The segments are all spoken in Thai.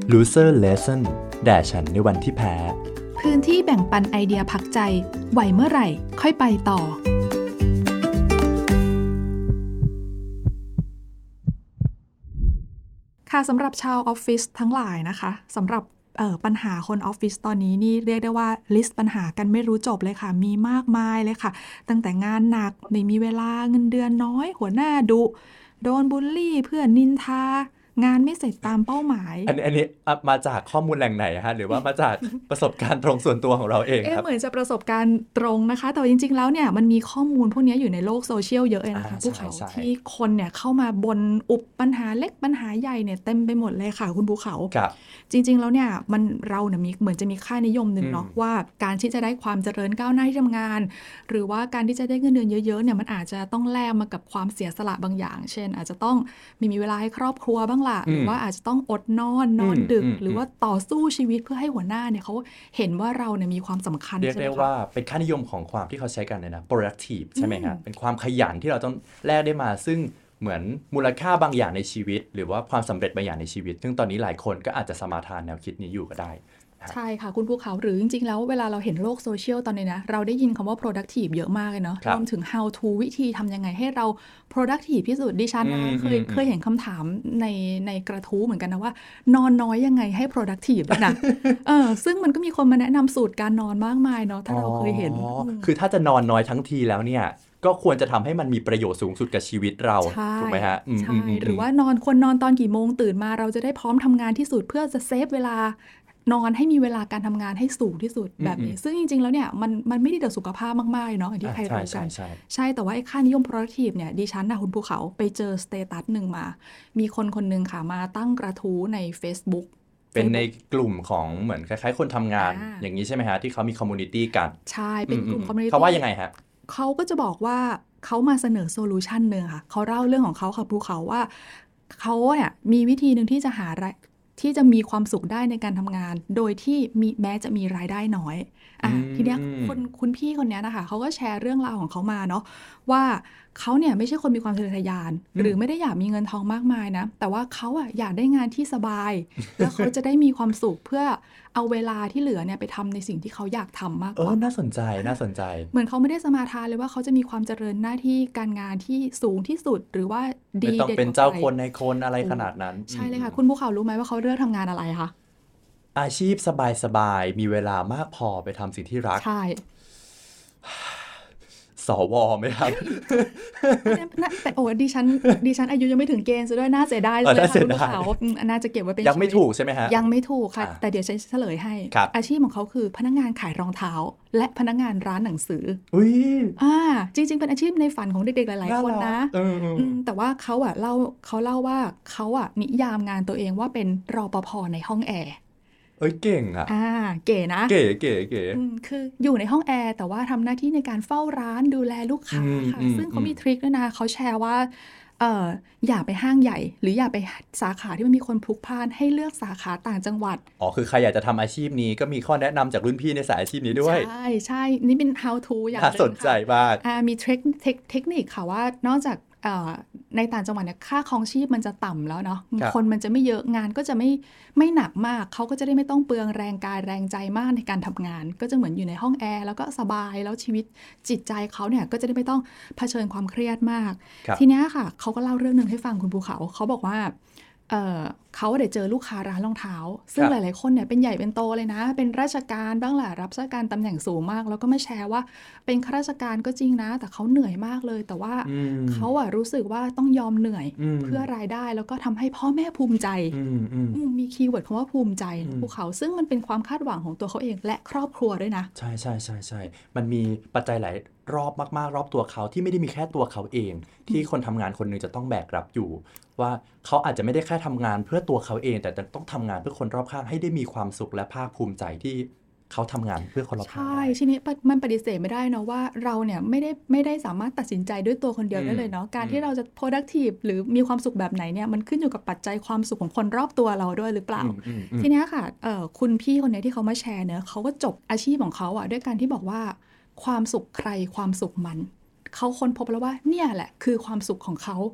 Loser Lesson แด่ฉันในวันที่แพ้พื้นที่แบ่งปันไอเดียพักใจไหวเมื่อไหร่ค่อยไปต่อค่ะสำหรับชาวออฟฟิศทั้งหลายนะคะสำหรับปัญหาคนออฟฟิศตอนนี้นี่เรียกได้ว่าลิสต์ปัญหากันไม่รู้จบเลยค่ะมีมากมายเลยค่ะตั้งแต่งานหนักไม่มีเวลาเงินเดือนน้อยหัวหน้าดุโดนบูลลี่เพื่อนนินทางานไม่เสร็จตามเป้าหมายอันนี้มาจากข้อมูลแหล่งไหนฮะหรือว่ามาจากประสบการณ์ตรงส่วนตัวของเราเองครับเหมือนจะประสบการณ์ตรงนะคะแต่จริงๆแล้วเนี่ยมันมีข้อมูลพวกนี้อยู่ในโลกโซเชียลเยอะเลยนะคะภูเขาที่คนเนี่ยเข้ามาบนอุบปัญหาเล็กปัญหาใหญ่เนี่ยเต็มไปหมดเลยค่ะคุณภูเขาจริงๆแล้วเนี่ยเราเนี่ยมีเหมือนจะมีค่านิยมหนึ่งเนาะว่าการที่จะได้ความเจริญก้าวหน้าที่ทำงานหรือว่าการที่จะได้เงินเดือนเยอะๆเนี่ยมันอาจจะต้องแลกมากับความเสียสละบางอย่างเช่นอาจจะต้องไม่มีเวลาให้ครอบครัวบ้างล่ะหรือว่าอาจจะต้องอดนอนดึกหรือว่าต่อสู้ชีวิตเพื่อให้หัวหน้าเนี่ยเขาเห็นว่าเราเนี่ยมีความสำคัญเรียกได้ว่าเป็นค่านิยมของความที่เขาใช้กันเลยนะ productive ใช่ไหมครับเป็นความขยันที่เราต้องแลกได้มาซึ่งเหมือนมูลค่าบางอย่างในชีวิตหรือว่าความสำเร็จบางอย่างในชีวิตซึ่งตอนนี้หลายคนก็อาจจะสมาทานแนวคิดนี้อยู่ก็ได้ใช่ค่ะคุณภูเขาหรือจริงๆแล้วเวลาเราเห็นโลกโซเชียลตอนนี้นะเราได้ยินคำว่า productive เยอะมากเลยเนาะรวมถึง how to วิธีทำยังไงให้เรา productive ที่สุดดิฉันนะเคยเห็นคำถามในกระทู้เหมือนกันนะว่านอนน้อยยังไงให้ productive นะ ซึ่งมันก็มีคนมาแนะนำสูตรการนอนมากมายเนาะถ้าเราเคยเห็นคือถ้าจะนอนน้อยทั้งทีแล้วเนี่ยก็ควรจะทำให้มันมีประโยชน์สูงสุดกับชีวิตเราถูกไหมฮะใช่หรือว่านอนควรนอนตอนกี่โมงตื่นมาเราจะได้พร้อมทำงานที่สุดเพื่อจะเซฟเวลานอนให้มีเวลาการทำงานให้สูงที่สุดแบบนี้ซึ่งจริงๆแล้วเนี่ยมันไม่ได้ต่อสุขภาพมากๆเนาะอย่างที่ใครรู้กันใช่แต่ว่าไอ้ค่านิยม productive เนี่ยดิฉันนะคุณภูเขาไปเจอสเตตัสหนึ่งมามีคนนึงค่ะมาตั้งกระทู้ใน Facebook เป็นในกลุ่มของเหมือนคล้ายๆคนทำงานอย่างนี้ใช่ไหมฮะที่เขามีคอมมูนิตี้กันใช่เป็นกลุ่มคอมมูนิตี้เขาว่ายังไงฮะเขาก็จะบอกว่าเขามาเสนอโซลูชันนึงค่ะเขาเล่าเรื่องของเขาค่ะภูเขาว่าเขาเนี่ยมีวิธีนึงที่จะที่จะมีความสุขได้ในการทำงานโดยที่แม้จะมีรายได้น้อยทีเนี้ยคุณพี่คนนี้นะคะเขาก็แชร์เรื่องราวของเขามาเนาะว่าเขาเนี่ยไม่ใช่คนมีความทะเยอทะยานหรือไม่ได้อยากมีเงินทองมากมายนะแต่ว่าเขาอยากได้งานที่สบายแล้วเขาจะได้มีความสุขเพื่อเอาเวลาที่เหลือเนี่ยไปทำในสิ่งที่เขาอยากทำมากกว่าน่าสนใจเหมือนเขาไม่ได้สมาทานเลยว่าเขาจะมีความเจริญหน้าที่การงานที่สูงที่สุดหรือว่าดีเด็ดต้องเป็นเจ้าคนในคนอะไรขนาดนั้นใช่เลยค่ะคุณภูเขารู้ไหมว่าเขาเลือกทำงานอะไรคะอาชีพสบายๆมีเวลามากพอไปทำสิ่งที่รักใช่สวไหมครับแต่ดิฉันอายุยังไม่ถึงเกณฑ์ซะด้วยน่าเสียดายเลยค่ะคุณภูเขาน่าจะเก็บไว้เป็นยังไม่ถูกใช่ไหมฮะยังไม่ถูกค่ะแต่เดี๋ยวฉันเฉลยให้อาชีพของเขาคือพนักงานขายรองเท้าและพนักงานร้านหนังสือจริงๆเป็นอาชีพในฝันของเด็กๆหลายๆคนนะแต่ว่าเขาเล่าว่าเขานิยามงานตัวเองว่าเป็นรปภในห้องแอร์เก่งเก๋นะเก๋คืออยู่ในห้องแอร์แต่ว่าทำหน้าที่ในการเฝ้าร้านดูแลลูกค้าค่ะซึ่งเขามีทริคด้วยนะเขาแชร์ว่าอย่าไปห้างใหญ่หรืออย่าไปสาขาที่มันมีคนพลุกพล่านให้เลือกสาขาต่างจังหวัดคือใครอยากจะทำอาชีพนี้ก็มีข้อแนะนำจากรุ่นพี่ในสายอาชีพนี้ด้วยใช่นี่เป็น how to อย่างน่าสนใจมากมีเทคนิคค่ะว่านอกจากในต่างจังหวัดเนี่ยค่าครองชีพมันจะต่ำแล้วเนาะคนมันจะไม่เยอะงานก็จะไม่หนักมากเขาก็จะได้ไม่ต้องเปลืองแรงกายแรงใจมากในการทำงานก็จะเหมือนอยู่ในห้องแอร์แล้วก็สบายแล้วชีวิตจิตใจเขาเนี่ยก็จะได้ไม่ต้องเผชิญความเครียดมากทีนี้ค่ะเขาก็เล่าเรื่องนึงให้ฟังคุณภูเขาบอกว่าเขาได้เจอลูกค้าร้านรองเท้าซึ่งหลายๆคนเนี่ยเป็นใหญ่เป็นโตเลยนะเป็นราชการบ้างแหละรับราชการตำแหน่งสูงมากแล้วก็มาแชร์ว่าเป็นข้าราชการก็จริงนะแต่เขาเหนื่อยมากเลยแต่ว่าเขารู้สึกว่าต้องยอมเหนื่อยเพื่อรายได้แล้วก็ทำให้พ่อแม่ภูมิใจมีคีย์เวิร์ดคำว่าภูมิใจภูเขาซึ่งมันเป็นความคาดหวังของตัวเขาเองและครอบครัวด้วยนะใช่มันมีปัจจัยหลายรอบมากๆรอบตัวเขาที่ไม่ได้มีแค่ตัวเขาเองที่คนทำงานคนนึงจะต้องแบกรับอยู่ว่าเขาอาจจะไม่ได้แค่ทำงานเพื่อตัวเขาเองแต่ต้องทำงานเพื่อคนรอบข้างให้ได้มีความสุขและภาคภูมิใจที่เขาทำงานเพื่อคนรอบข้างใช่ทีนี้มันปฏิเสธไม่ได้นะว่าเราเนี่ยไม่ได้สามารถตัดสินใจด้วยตัวคนเดียวได้เลยเนาะการที่เราจะ productive หรือมีความสุขแบบไหนเนี่ยมันขึ้นอยู่กับปัจจัยความสุขของคนรอบตัวเราด้วยหรือเปล่าทีนี้ค่ะคุณพี่คนนี้ที่เขามาแชร์เนี่ยเขาก็จบอาชีพของเขาด้วยการที่บอกว่าความสุขใครความสุขมันเขาค้นพบแล้วว่าเนี่ยแหละคือความสุขของเขา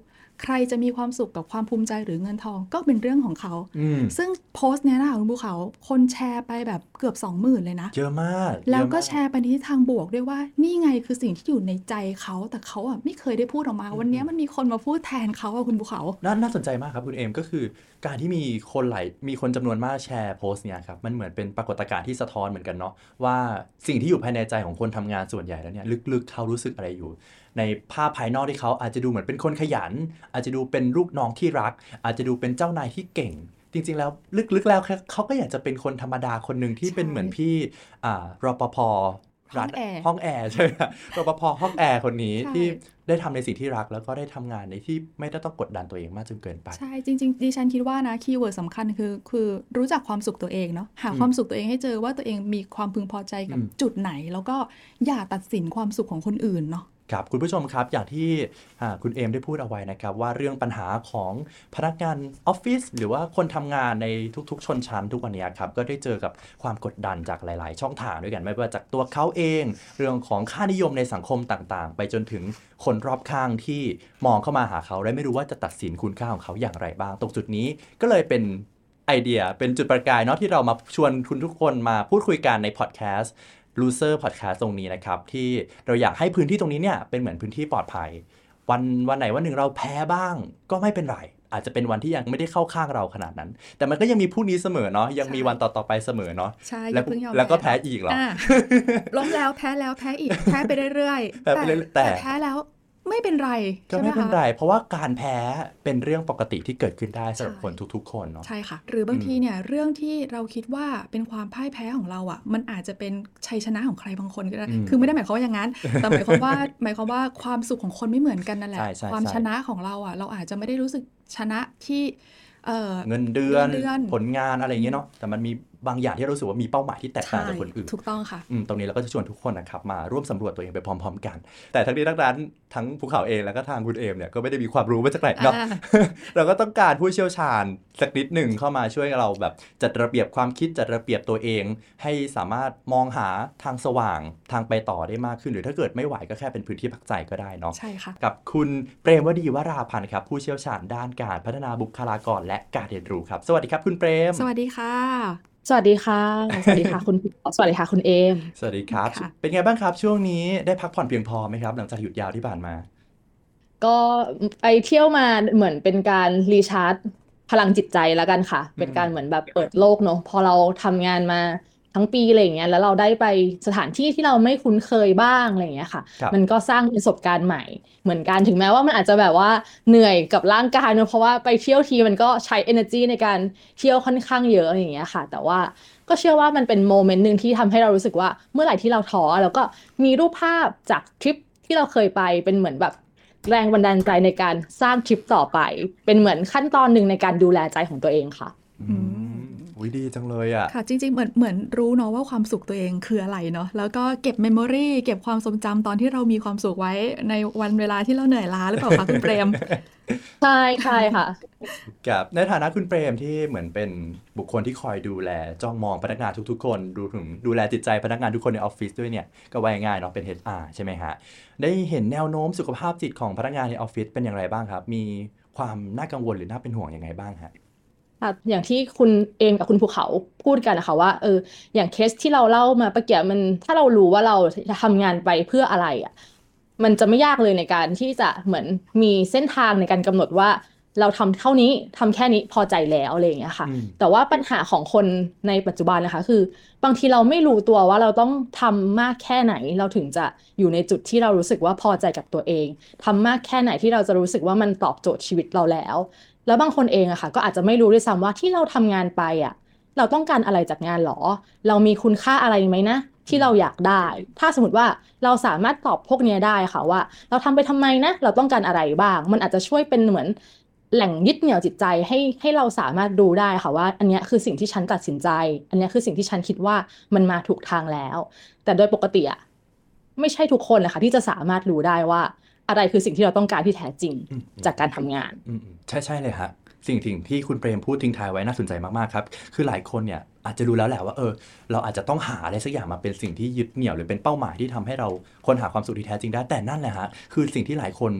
ใครจะมีความสุขกับความภูมิใจหรือเงินทองก็เป็นเรื่องของเขาซึ่งโพสต์เนี้ยนะคะคุณภูเขาคนแชร์ไปแบบเกือบ 20,000 เลยนะเยอะมากแล้วก็แชร์ไปในทิศทางบวกด้วยว่านี่ไงคือสิ่งที่อยู่ในใจเขาแต่เขาอ่ะไม่เคยได้พูดออกมาวันนี้มันมีคนมาพูดแทนเขาคุณภูเขาน่าสนใจมากครับคุณเอมก็คือการที่มีคนจำนวนมากแชร์โพสต์เนี่ยครับมันเหมือนเป็นปรากฏการณ์ที่สะท้อนเหมือนกันเนาะว่าสิ่งที่อยู่ภายในใจของคนทำงานส่วนใหญ่แล้วเนี่ยลึกๆเขารู้สึกอะไรอยู่ในภาพภายนอกที่เขาอาจจะดูเหมือนเป็นคนขยันอาจจะดูเป็นลูกน้องที่รักอาจจะดูเป็นเจ้านายที่เก่งจริงๆแล้วลึกๆแล้วเขาก็อยากจะเป็นคนธรรมดาคนหนึ่งที่เป็นเหมือนพี่รปภห้องแอร์ใช่ไหมรปภห้องแอร์คนนี้ที่ได้ทำในสิ่งที่รักแล้วก็ได้ทำงานในที่ไม่ได้ต้องกดดันตัวเองมากจนเกินไปใช่จริงๆดิฉันคิดว่านะคีย์เวิร์ดสำคัญคือรู้จักความสุขตัวเองเนาะหาความสุขตัวเองให้เจอว่าตัวเองมีความพึงพอใจกับจุดไหนแล้วก็อย่าตัดสินความสุขของคนอื่นเนาะครับคุณผู้ชมครับอย่างที่คุณเอมได้พูดเอาไว้นะครับว่าเรื่องปัญหาของพนักงานออฟฟิศหรือว่าคนทำงานในทุกๆชนชั้นทุกวันนี้ครับก็ได้เจอกับความกดดันจากหลายๆช่องทางด้วยกันไม่ว่าจากตัวเขาเองเรื่องของค่านิยมในสังคมต่างๆไปจนถึงคนรอบข้างที่มองเข้ามาหาเขาและไม่รู้ว่าจะตัดสินคุณค่าของเขาอย่างไรบ้างตรงจุดนี้ก็เลยเป็นไอเดียเป็นจุดประกายเนาะที่เรามาชวนคุณทุกคนมาพูดคุยกันในพอดแคสต์Loser Podcast ตรงนี้นะครับที่เราอยากให้พื้นที่ตรงนี้เนี่ยเป็นเหมือนพื้นที่ปลอดภัยวันไหนวันหนึ่งเราแพ้บ้างก็ไม่เป็นไรอาจจะเป็นวันที่ยังไม่ได้เข้าข้างเราขนาดนั้นแต่มันก็ยังมีพรุ่งนี้เสมอเนาะยังมีวันต่อๆไปเสมอเนาะแล้วก็แพ้อีกหรอล้มแล้วแพ้แล้วแพ้อีกแพ้ไปเรื่อยๆแต่แพ้แล้วไม่เป็นไรก็ไม่เป็นไรเพราะว่าการแพ้เป็นเรื่องปกติที่เกิดขึ้นได้สำหรับคนทุกๆคนเนาะใช่ค่ะหรือบางทีเนี่ยเรื่องที่เราคิดว่าเป็นความพ่ายแพ้ของเราอ่ะมันอาจจะเป็นชัยชนะของใครบางคนก็ได้คือไม่ได้หมายความว่าอย่างนั้นแต่หมายความว่าความสุขของคนไม่เหมือนกันนั่นแหละความชนะของเราอ่ะเราอาจจะไม่ได้รู้สึกชนะที่เงินเดือนผลงานอะไรอย่างเงี้ยเนาะแต่มันมีบางอย่างที่รู้สึกว่ามีเป้าหมายที่แตกต่างจากคนอื่นถูกต้องค่ะตรงนี้เราก็จะชวนทุกคนนะครับมาร่วมสำรวจตัวเองไปพร้อมๆกันแต่ทั้งนี้ทั้งนั้นทั้งภูเขาเองแล้วก็ทางคุณเอมเนี่ยก็ไม่ได้มีความรู้มาจากไหนเนาะ เราก็ต้องการผู้เชี่ยวชาญสักนิดหนึ่งเข้ามาช่วยเราแบบจัดระเบียบความคิดจัดระเบียบตัวเองให้สามารถมองหาทางสว่างทางไปต่อได้มากขึ้นหรือถ้าเกิดไม่ไหวก็แค่เป็นพื้นที่พักใจก็ได้เนาะใช่ค่ะกับคุณเปรมวดีวราพันธ์ครับผู้เชี่ยวชาญด้านการพัฒนาบุคลากรและการเรียนรู้ครับสวัสดีครับคุณเปรมสวัสดีค่ะสวัสดีค่ะสวัสดีค่ะคุณสวัสดีค่ะคุณเอมสวัสดีครับเป็นไงบ้างครับช่วงนี้ได้พักผ่อนเพียงพอไหมครับหลังจากหยุดยาวที่ผ่านมาก็ไปเที่ยวมาเหมือนเป็นการรีชาร์จพลังจิตใจแล้วกันค่ะเป็นการเหมือนแบบเปิดโลกเนาะพอเราทำงานมาทั้งปีอะไรอย่างเงี้ยแล้วเราได้ไปสถานที่ที่เราไม่คุ้นเคยบ้างอะไรอย่างเงี้ยค่ะมันก็สร้างประสบการณ์ใหม่เหมือนกันถึงแม้ว่ามันอาจจะแบบว่าเหนื่อยกับร่างกายเนอะเพราะว่าไปเที่ยวทีมันก็ใช้ energy ในการเที่ยวค่อนข้างเยอะอย่างเงี้ยค่ะแต่ว่าก็เชื่อว่ามันเป็นโมเมนต์นึงที่ทำให้เรารู้สึกว่าเมื่อไหร่ที่เราท้อเราก็มีรูปภาพจากทริปที่เราเคยไปเป็นเหมือนแบบแรงบันดาลใจในการสร้างทริปต่อไปเป็นเหมือนขั้นตอนนึงในการดูแลใจของตัวเองค่ะดีจังเลยอ่ะค่ะจริงๆเหมือนรู้เนาะว่าความสุขตัวเองคืออะไรเนาะแล้วก็เก็บเมมโมรีเก็บความทรงจำตอนที่เรามีความสุขไว้ในวันเวลาที่เราเหนื่อยล้าหรือเปล่าคะคุณเปรมใช่ค่ะกับในฐานะคุณเปรมที่เหมือนเป็นบุคคลที่คอยดูแลจ้องมองพนักงานทุกๆคนดูแลจิตใจพนักงานทุกคนในออฟฟิศด้วยเนี่ยก็ว่าง่ายเนาะเป็น HR ใช่ไหมฮะได้เห็นแนวโน้มสุขภาพจิตของพนักงานในออฟฟิศเป็นอย่างไรบ้างครับมีความน่ากังวลหรือน่าเป็นห่วงยังไงบ้างฮะอย่างที่คุณเอมกับคุณภูเขาพูดกันนะคะว่าอย่างเคสที่เราเล่ามาเมื่อกี้มันถ้าเรารู้ว่าเราจะทำงานไปเพื่ออะไรอ่ะมันจะไม่ยากเลยในการที่จะเหมือนมีเส้นทางในการกำหนดว่าเราทำเท่านี้ทำแค่นี้พอใจแล้วอะไรอย่างเงี้ยค่ะแต่ว่าปัญหาของคนในปัจจุบันนะคะคือบางทีเราไม่รู้ตัวว่าเราต้องทำมากแค่ไหนเราถึงจะอยู่ในจุดที่เรารู้สึกว่าพอใจกับตัวเองทำมากแค่ไหนที่เราจะรู้สึกว่ามันตอบโจทย์ชีวิตเราแล้วบางคนเองอะค่ะก็อาจจะไม่รู้ด้วยซ้ำว่าที่เราทำงานไปอะเราต้องการอะไรจากงานหรอเรามีคุณค่าอะไรไหมนะที่เราอยากได้ถ้าสมมติว่าเราสามารถตอบพวกนี้ได้ค่ะว่าเราทำไปทำไมนะเราต้องการอะไรบ้างมันอาจจะช่วยเป็นเหมือนแหล่งยึดเหนี่ยวจิตใจให้เราสามารถดูได้ค่ะว่าอันนี้คือสิ่งที่ฉันตัดสินใจอันนี้คือสิ่งที่ฉันคิดว่ามันมาถูกทางแล้วแต่โดยปกติอะไม่ใช่ทุกคนนะคะที่จะสามารถรู้ได้ว่าอะไรคือสิ่งที่เราต้องการที่แท้จริงจากการทำงานใช่เลยฮะสิ่งที่คุณเปรมพูดทิ้งท้ายไว้น่าสนใจมากๆครับคือหลายคนเนี่ยอาจจะรู้แล้วแหละว่าเราอาจจะต้องหาอะไรสักอย่างมาเป็นสิ่งที่ยึดเหนี่ยวหรือเป็นเป้าหมายที่ทำให้เราค้นหาความสุขที่แท้จริงได้แต่นั่นแหละฮะคือสิ่งที่หลายคน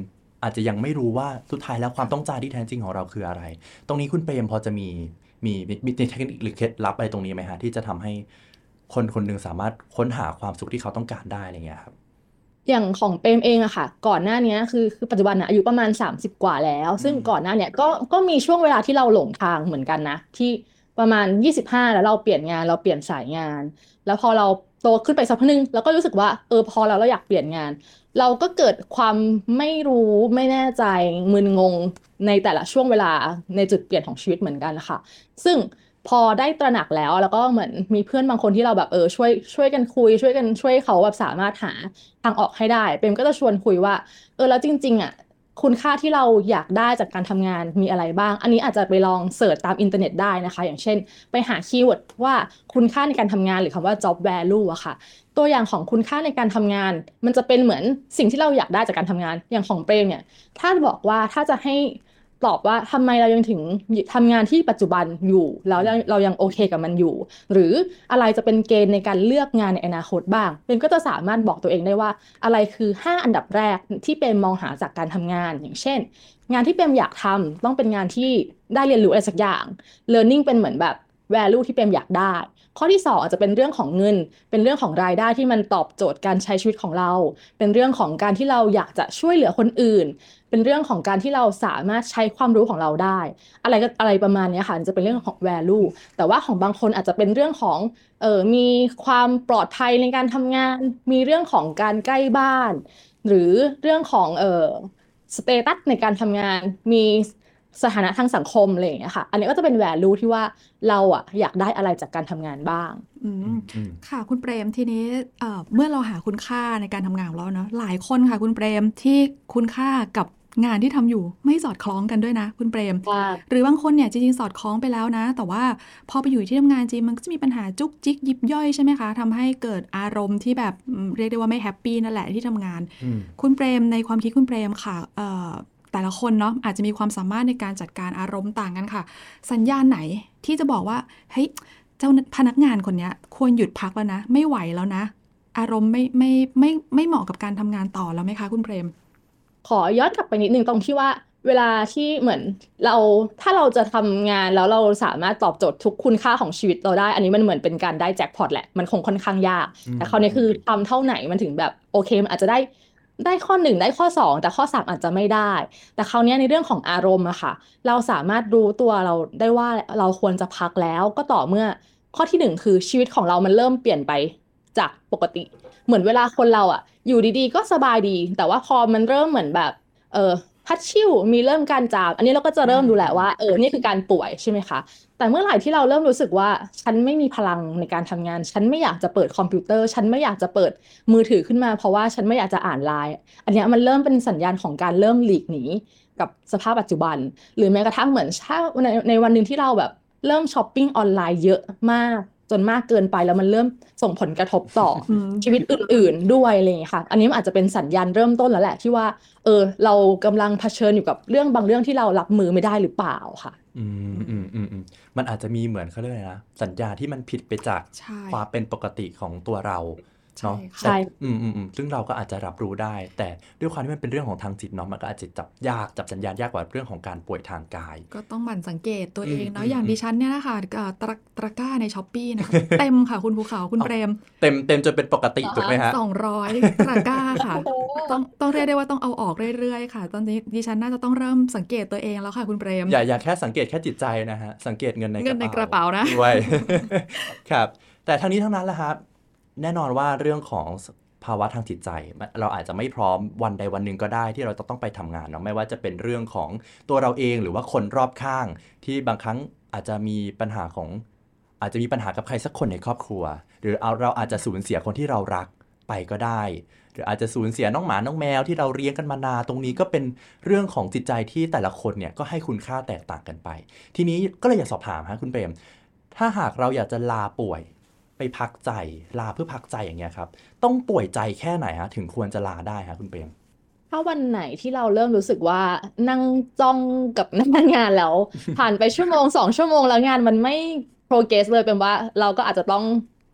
อาจจะยังไม่รู้ว่าสุดท้ายแล้วความต้องการที่แท้จริงของเราคืออะไร ตรงนี้คุณเปรมพอจะมีเทคนิคหรือเคล็ดลับอะไรตรงนี้ไหมฮะที่จะทำให้คนคนหนึ่งสามารถค้นหาความสุขที่เขาต้องการได้อะไรเงี้ยครับอย่างของเปรมเองอะค่ะก่อนหน้านี้คือปัจจุบันอะอายุประมาณ30กว่าแล้วซึ่งก่อนหน้าเนี้ยก็มีช่วงเวลาที่เราหลงทางเหมือนกันนะที่ประมาณ25แล้วเราเปลี่ยนงานเราเปลี่ยนสายงานแล้วพอเราโตขึ้นไปสักพักนึงเราก็รู้สึกว่าพอเราอยากเปลี่ยนงานเราก็เกิดความไม่รู้ไม่แน่ใจมึนงงในแต่ละช่วงเวลาในจุดเปลี่ยนของชีวิตเหมือนกันค่ะซึ่งพอได้ตระหนักแล้วก็เหมือนมีเพื่อนบางคนที่เราแบบช่วยกันคุยช่วยเขาแบบสามารถหาทางออกให้ได้เปรมก็จะชวนคุยว่าแล้วจริงๆอ่ะคุณค่าที่เราอยากได้จากการทำงานมีอะไรบ้างอันนี้อาจจะไปลองเสิร์ชตามอินเทอร์เน็ตได้นะคะอย่างเช่นไปหาคีย์เวิร์ดว่าคุณค่าในการทำงานหรือคำว่า job value อะค่ะตัวอย่างของคุณค่าในการทำงานมันจะเป็นเหมือนสิ่งที่เราอยากได้จากการทำงานอย่างของเปรมเนี่ยถ้าบอกว่าถ้าจะให้ตอบว่าทำไมเรายังถึงทำงานที่ปัจจุบันอยู่แล้วเรายังโอเคกับมันอยู่หรืออะไรจะเป็นเกณฑ์ในการเลือกงานในอนาคตบ้างเป็นก็จะสามารถบอกตัวเองได้ว่าอะไรคือ5อันดับแรกที่เป็นมองหาจากการทำงานอย่างเช่นงานที่เป็นอยากทำต้องเป็นงานที่ได้เรียนรู้อะไรสักอย่าง learning เป็นเหมือนแบบ value ที่เป็นอยากได้ข้อที่2อาจจะเป็นเรื่องของเงินเป็นเรื่องของรายได้ที่มันตอบโจทย์การใช้ชีวิตของเราเป็นเรื่องของการที่เราอยากจะช่วยเหลือคนอื่นเป็นเรื่องของการที่เราสามารถใช้ความรู้ของเราได้อะไรประมาณนี้ค่ะจะเป็นเรื่องของ value แต่ว่าของบางคนอาจจะเป็นเรื่องของมีความปลอดภัยในการทำงานมีเรื่องของการใกล้บ้านหรือเรื่องของสเตตัสในการทำงานมีสถานะทางสังคมอะไรอย่างเงี้ยค่ะอันนี้ก็จะเป็น value ที่ว่าเราอยากได้อะไรจากการทำงานบ้างค่ะคุณเปรมทีนี้เมื่อเราหาคุณค่าในการทำงานของเราเนาะหลายคนค่ะคุณเปรมที่คุณค่ากับงานที่ทำอยู่ไม่สอดคล้องกันด้วยนะคุณเปรมหรือบางคนเนี่ยจริงๆสอดคล้องไปแล้วนะแต่ว่าพอไปอยู่ที่ทำงานจริงมันก็จะมีปัญหาจุกจิกยิบย่อยใช่ไหมคะทำให้เกิดอารมณ์ที่แบบเรียกได้ว่าไม่แฮปปี้นั่นแหละที่ทำงานคุณเปรมในความคิดคุณเปรมค่ะแต่ละคนเนาะอาจจะมีความสามารถในการจัดการอารมณ์ต่างกันค่ะสัญญาณไหนที่จะบอกว่าเฮ้ยเจ้าพนักงานคนนี้ควรหยุดพักแล้วนะไม่ไหวแล้วนะอารมณ์ไม่เหมาะกับการทำงานต่อแล้วไหมคะคุณเปรมขอย้อนกลับไปนิดนึงตรงที่ว่าเวลาที่เหมือนถ้าเราจะทำงานแล้วเราสามารถตอบโจทย์ทุกคุณค่าของชีวิตเราได้อันนี้มันเหมือนเป็นการได้แจ็คพอตแหละมันคงค่อนข้างยากแต่คราวนี้คือทำเท่าไหนมันถึงแบบโอเคมันอาจจะได้ข้อ1ได้ข้อ2แต่ข้อ3อาจจะไม่ได้แต่คราวนี้ในเรื่องของอารมณ์อะค่ะเราสามารถรู้ตัวเราได้ว่าเราควรจะพักแล้วก็ต่อเมื่อข้อที่1คือชีวิตของเรามันเริ่มเปลี่ยนไปจากปกติเหมือนเวลาคนเราอยู่ดีๆก็สบายดีแต่ว่าพอมันเริ่มเหมือนแบบฮัตชิ่วมีเริ่มการจามอันนี้เราก็จะเริ่มดูแหละว่านี่คือการป่วยใช่ไหมคะแต่เมื่อไหร่ที่เราเริ่มรู้สึกว่าฉันไม่มีพลังในการทำงานฉันไม่อยากจะเปิดคอมพิวเตอร์ฉันไม่อยากจะเปิดมือถือขึ้นมาเพราะว่าฉันไม่อยากจะอ่านไลน์อันนี้มันเริ่มเป็นสัญญาณของการเริ่มหลีกหนีกับสภาพปัจจุบันหรือแม้กระทั่งเหมือนถ้าในวันหนึ่งที่เราแบบเริ่มช้อปปิ้งออนไลน์เยอะมากจนมากเกินไปแล้วมันเริ่มส่งผลกระทบต่อชีวิตอื่นๆด้วยอะไรอย่างเงี้ยค่ะอันนี้มันอาจจะเป็นสัญญาณเริ่มต้นแล้วแหละที่ว่าเรากำลังเผชิญอยู่กับเรื่องบางเรื่องที่เรารับมือไม่ได้หรือเปล่าค่ะมันอาจจะมีเหมือนเขาเรียกอะไรนะสัญญาที่มันผิดไปจากความเป็นปกติของตัวเราเนาะใช่ซึ่งเราก็อาจจะรับรู้ได้แต่ด้วยความที่มันเป็นเรื่องของทางจิตเนาะมันก็อาจจะจับสัญญาณยากกว่าเรื่องของการป่วยทางกายก็ต้องหมั่นสังเกตตัวเองเนาะอย่างดิฉันเนี่ยนะคะตะกร้าใน Shopee นะ เต็มค่ะคุณภูเขาคุณเปรมเต็มจนเป็นปกติถูกไหมฮะ 200ตะกร้าค่ะต้องเรียกได้ว่าต้องเอาออกเรื่อยๆค่ะตอนนี้ดิฉันน่าจะต้องเริ่มสังเกตตัวเองแล้วค่ะคุณเปรมอย่าแค่สังเกตแค่จิตใจนะฮะสังเกตเงินในกระเป๋านะด้วยครับแต่ทั้งนี้ทั้งนั้นแหละครับแน่นอนว่าเรื่องของภาวะทางจิตใจเราอาจจะไม่พร้อมวันใดวันหนึ่งก็ได้ที่เราต้องไปทำงานเนาะไม่ว่าจะเป็นเรื่องของตัวเราเองหรือว่าคนรอบข้างที่บางครั้งอาจจะมีปัญหากับใครสักคนในครอบครัวหรือเราอาจจะสูญเสียคนที่เรารักไปก็ได้หรืออาจจะสูญเสียน้องหมาน้องแมวที่เราเลี้ยงกันมานานตรงนี้ก็เป็นเรื่องของจิตใจที่แต่ละคนเนี่ยก็ให้คุณค่าแตกต่างกันไปทีนี้ก็เลยอยากสอบถามฮะคุณเปรมถ้าหากเราอยากจะลาป่วยไปพักใจลาเพื่อพักใจอย่างเงี้ยครับต้องป่วยใจแค่ไหนฮะถึงควรจะลาได้ฮะคุณเปรมถ้าวันไหนที่เราเริ่มรู้สึกว่านั่งจ้องกับหน้างานแล้ว ผ่านไป1-2 ชั่วโมงแล้วงานมันไม่โปรเกรสเลยเป็นว่าเราก็อาจจะต้อง